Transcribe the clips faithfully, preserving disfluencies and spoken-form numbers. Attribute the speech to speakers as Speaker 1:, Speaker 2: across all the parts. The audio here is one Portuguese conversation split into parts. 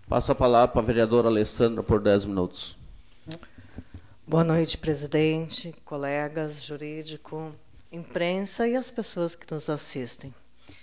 Speaker 1: Passo a palavra para a vereadora Alessandra por dez minutos.
Speaker 2: Boa noite, presidente, colegas, jurídico, imprensa e as pessoas que nos assistem.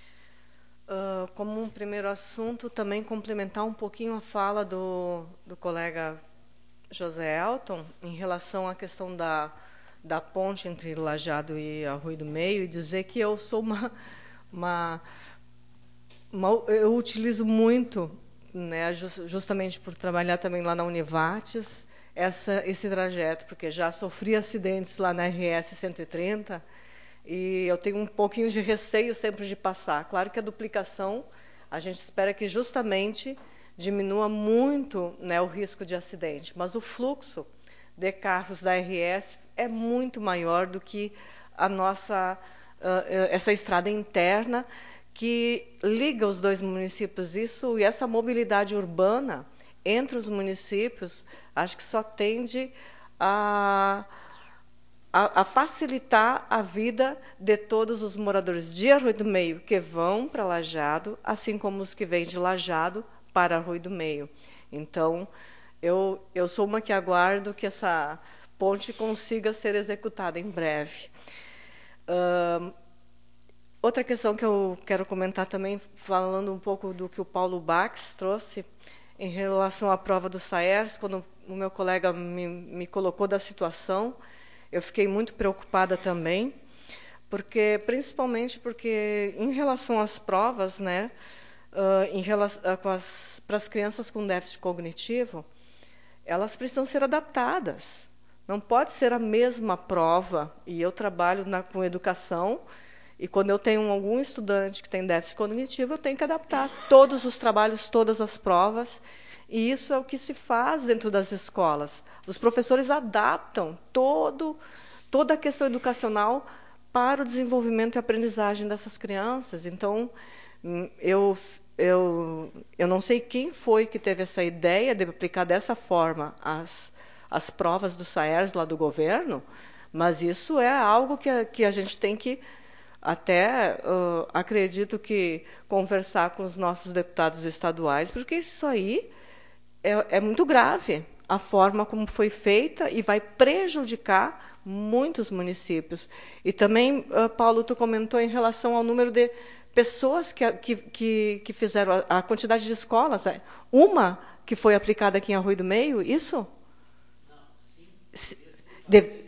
Speaker 2: Uh, como um primeiro assunto, também complementar um pouquinho a fala do, do colega José Elton em relação à questão da, da ponte entre Lajeado e Arroio do Meio, e dizer que eu sou uma, uma, uma eu utilizo muito, né, justamente por trabalhar também lá na Univates, essa, esse trajeto, porque já sofri acidentes lá na R S cento e trinta e eu tenho um pouquinho de receio sempre de passar. Claro que a duplicação, a gente espera que justamente diminua muito, né, o risco de acidente, mas o fluxo de carros da R S é muito maior do que a nossa, uh, essa estrada interna que liga os dois municípios. Isso e essa mobilidade urbana entre os municípios, acho que só tende a, a, a facilitar a vida de todos os moradores de Arroio do Meio que vão para Lajeado, assim como os que vêm de Lajeado para Arroio do Meio. Então, eu, eu sou uma que aguardo que essa ponte consiga ser executada em breve. Uh, outra questão que eu quero comentar também, falando um pouco do que o Paulo Bax trouxe, em relação à prova do SAERS, quando o meu colega me, me colocou da situação, eu fiquei muito preocupada também, porque principalmente porque em relação às provas, né, uh, em relação, uh, para as crianças com déficit cognitivo, elas precisam ser adaptadas. Não pode ser a mesma prova, e eu trabalho na, com educação, e quando eu tenho algum estudante que tem déficit cognitivo, eu tenho que adaptar todos os trabalhos, todas as provas, e isso é o que se faz dentro das escolas. Os professores adaptam todo, toda a questão educacional para o desenvolvimento e aprendizagem dessas crianças. Então, eu, eu, eu não sei quem foi que teve essa ideia de aplicar dessa forma as, as provas do SAERS lá do governo, mas isso é algo que a, que a gente tem que até, uh, acredito que, conversar com os nossos deputados estaduais, porque isso aí é, é muito grave, a forma como foi feita, e vai prejudicar muitos municípios. E também, uh, Paulo, tu comentou em relação ao número de pessoas que, que, que, que fizeram, a, a quantidade de escolas. Uma que foi aplicada aqui em Arroio do Meio, isso?
Speaker 3: Não, sim.
Speaker 2: De,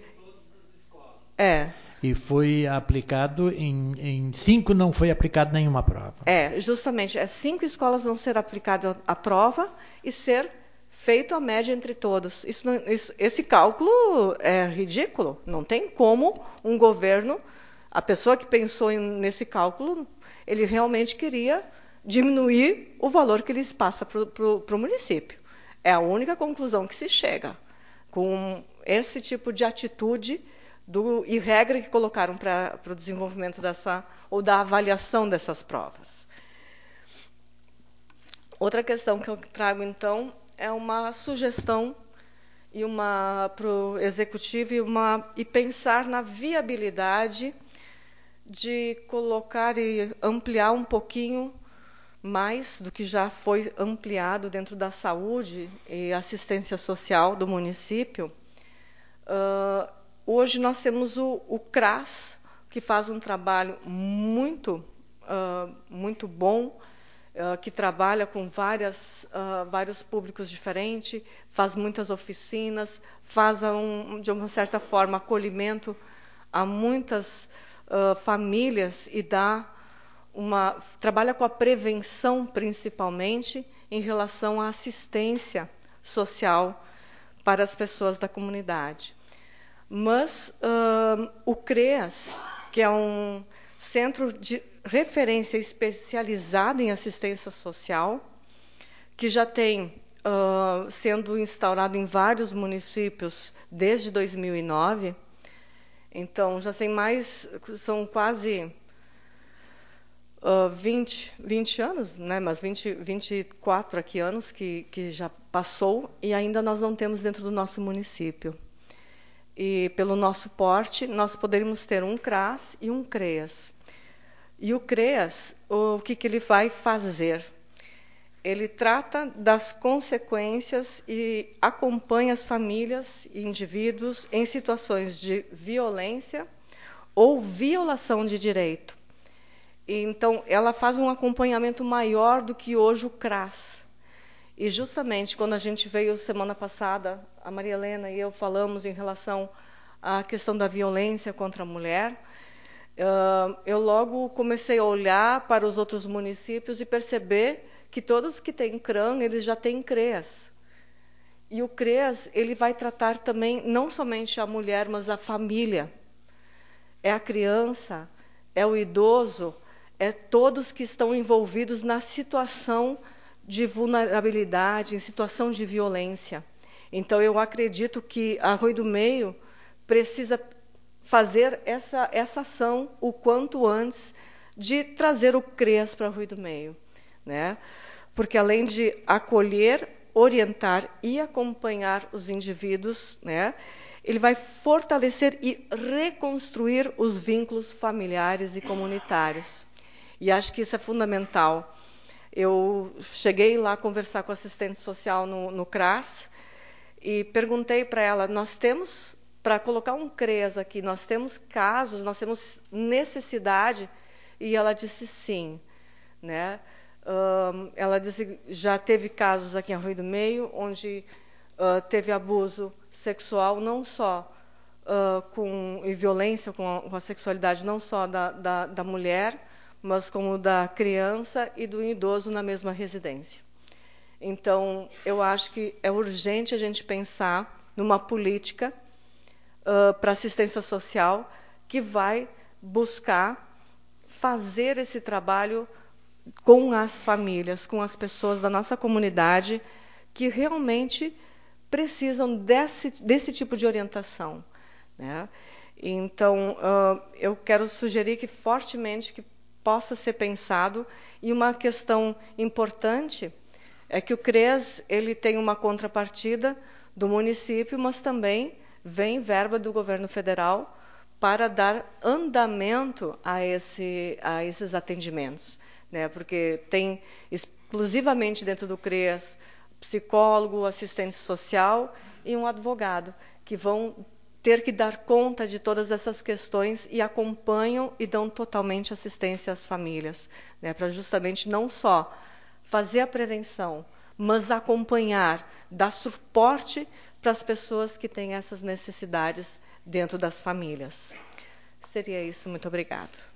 Speaker 3: é. E foi aplicado em, em cinco, não foi aplicado nenhuma prova.
Speaker 2: É, justamente, é, cinco escolas vão ser aplicadas a prova e ser feito a média entre todos. Isso não, isso, esse cálculo é ridículo. Não tem como um governo, a pessoa que pensou em, nesse cálculo, ele realmente queria diminuir o valor que eles passam para o município. É a única conclusão que se chega com esse tipo de atitude do, e regra que colocaram para o desenvolvimento dessa, ou da avaliação dessas provas. Outra questão que eu trago, então, é uma sugestão e uma para o executivo e, uma, e pensar na viabilidade de colocar e ampliar um pouquinho mais do que já foi ampliado dentro da saúde e assistência social do município. Uh, hoje nós temos o, o CRAS, que faz um trabalho muito, uh, muito bom, uh, que trabalha com várias, uh, vários públicos diferentes, faz muitas oficinas, faz, um, de uma certa forma, acolhimento a muitas uh, famílias e dá uma, trabalha com a prevenção, principalmente, em relação à assistência social para as pessoas da comunidade. Mas uh, o CREAS, que é um centro de referência especializado em assistência social, que já tem uh, sendo instaurado em vários municípios desde dois mil e nove, então já tem mais, são quase uh, vinte, vinte anos, né, mas vinte, vinte e quatro aqui anos que, que já passou, e ainda nós não temos dentro do nosso município. E pelo nosso porte, nós poderíamos ter um CRAS e um CREAS. E o CREAS, o que, que ele vai fazer? ele trata das consequências e acompanha as famílias e indivíduos em situações de violência ou violação de direito. Então, ela faz um acompanhamento maior do que hoje o CRAS. E justamente quando a gente veio semana passada, a Maria Helena e eu falamos em relação à questão da violência contra a mulher, uh, eu logo comecei a olhar para os outros municípios e perceber que todos que têm CRAM, eles já têm CREAS. E o CREAS, ele vai tratar também não somente a mulher, mas a família. É a criança, é o idoso, é todos que estão envolvidos na situação de vulnerabilidade, em situação de violência. Então, eu acredito que a Arroio do Meio precisa fazer essa, essa ação o quanto antes de trazer o CREAS para Arroio do Meio, né? Porque, além de acolher, orientar e acompanhar os indivíduos, né, ele vai fortalecer e reconstruir os vínculos familiares e comunitários. E acho que isso é fundamental. Eu cheguei lá a conversar com a assistente social no, no CRAS e perguntei para ela, nós temos, para colocar um CREAS aqui, nós temos casos, nós temos necessidade? E ela disse sim, né? Uh, ela disse que já teve casos aqui em Arroio do Meio, onde uh, teve abuso sexual, não só uh, com e violência com a, com a sexualidade, não só da, da, da mulher, mas como da criança e do idoso na mesma residência. Então, eu acho que é urgente a gente pensar numa política uh, para assistência social que vai buscar fazer esse trabalho com as famílias, com as pessoas da nossa comunidade que realmente precisam desse, desse tipo de orientação, né? Então, uh, eu quero sugerir que fortemente que possa ser pensado. E uma questão importante é que o CREAS ele tem uma contrapartida do município, mas também vem verba do governo federal para dar andamento a, esse, a esses atendimentos, né? Porque tem exclusivamente dentro do CREAS psicólogo, assistente social e um advogado que vão ter que dar conta de todas essas questões e acompanham e dão totalmente assistência às famílias, né, para justamente não só fazer a prevenção, mas acompanhar, dar suporte para as pessoas que têm essas necessidades dentro das famílias. Seria isso. Muito obrigado.